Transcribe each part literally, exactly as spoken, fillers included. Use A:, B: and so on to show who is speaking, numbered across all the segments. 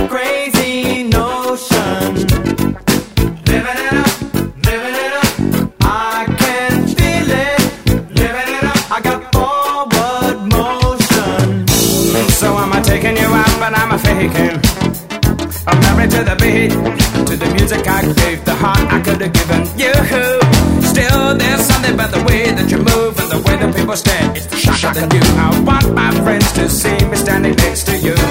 A: crazy notion. Living it up, living it up. I can feel it. Living it up. I got forward motion. So I'm a taking you out, but I'm a faking. I'm married to the beat, to the music I gave, the heart I could have given you. Still, there's something about the way that you move and the way that people stare. It's the shocker than you. I want my friends to see me standing next to you.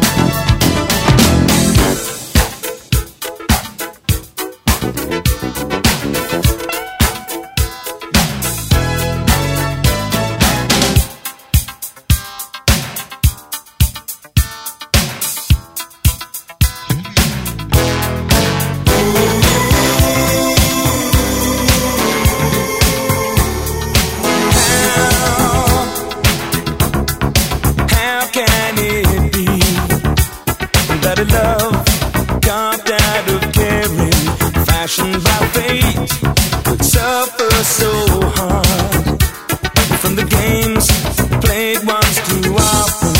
B: Love carved out of caring, fashioned by fate, could suffer so hard from the games played once too often.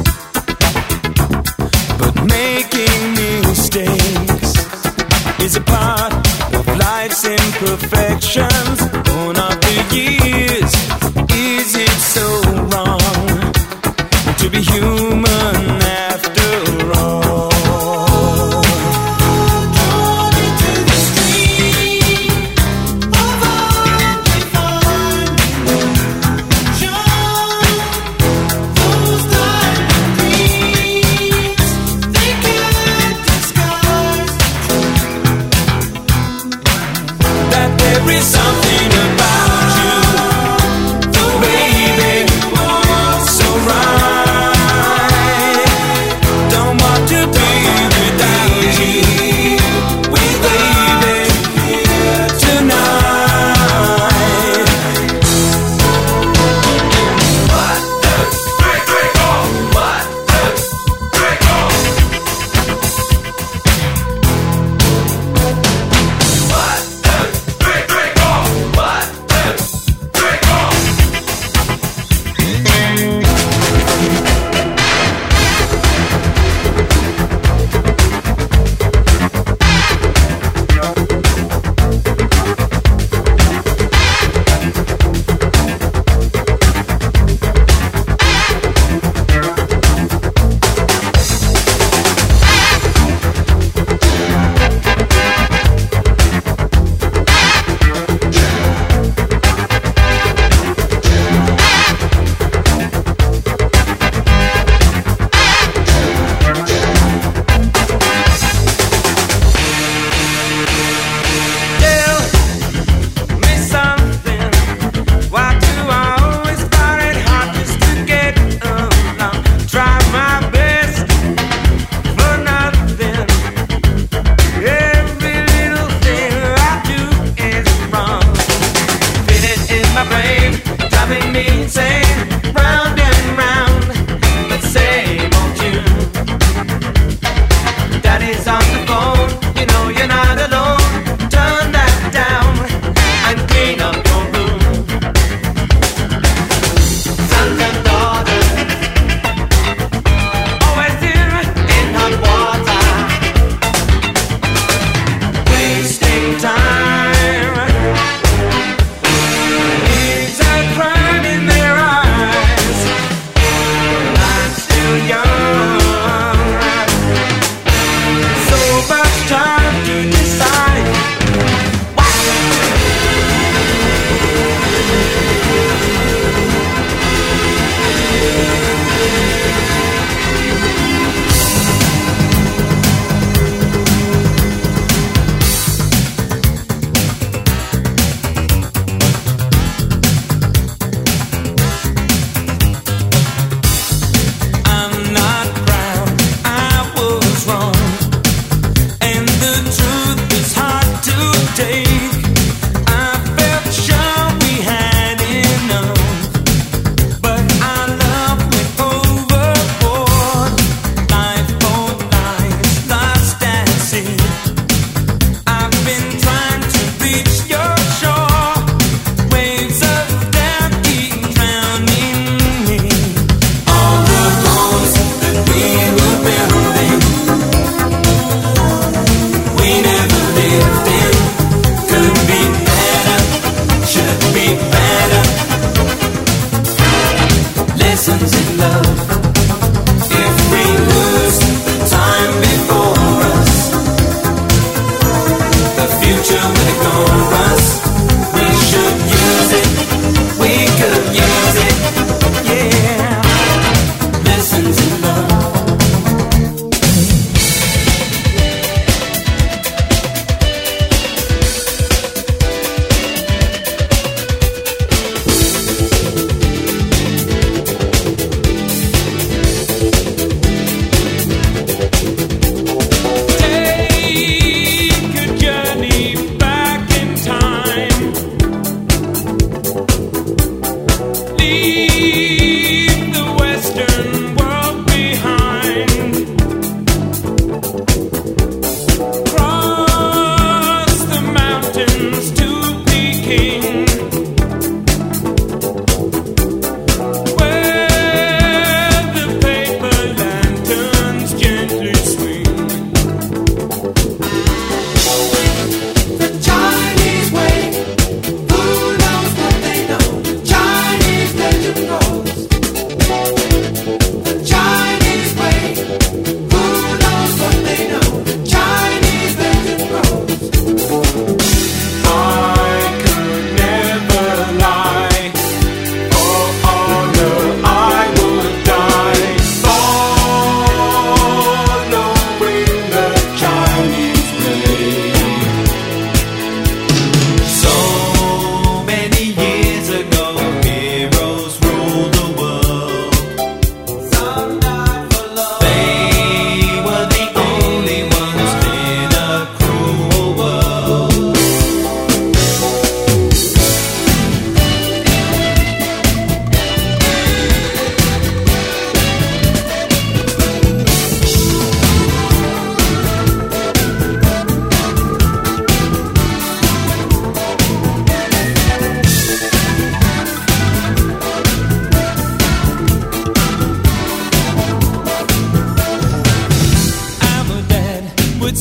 B: But making mistakes is a part of life's imperfections. Born after years, is it so wrong to be human after all?
A: There is something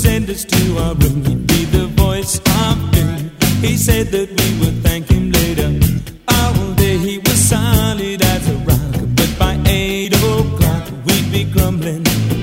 B: send us to our room. He'd be the voice of doom. He said that we would thank him later. All day he was solid as a rock, but by eight o'clock we'd be grumbling.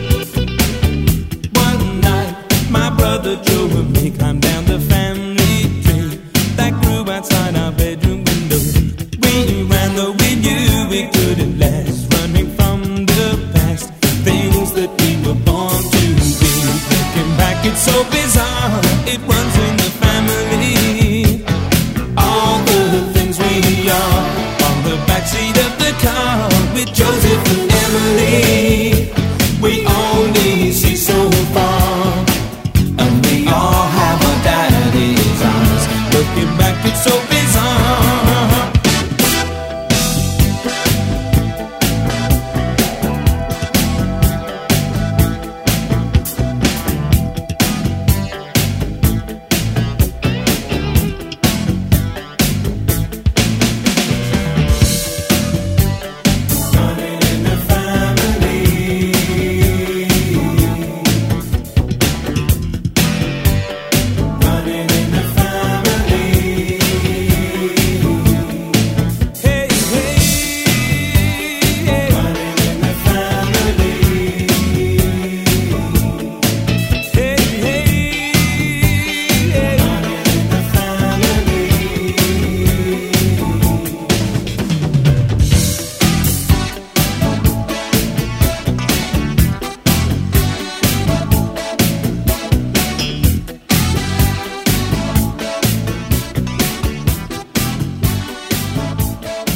B: One night my brother Joe and me climbed down the family tree that grew outside our bedroom window. We ran though we knew we couldn't last, running from the past, things that we were born to be. Looking back, it's so bizarre, it runs in the family. All the things we are on the backseat of the car with Joseph and Emily. We only see so far, and we all have our daddy's eyes. Looking back, it's so bizarre.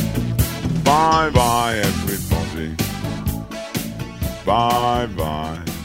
C: Bye bye, everybody. Bye bye.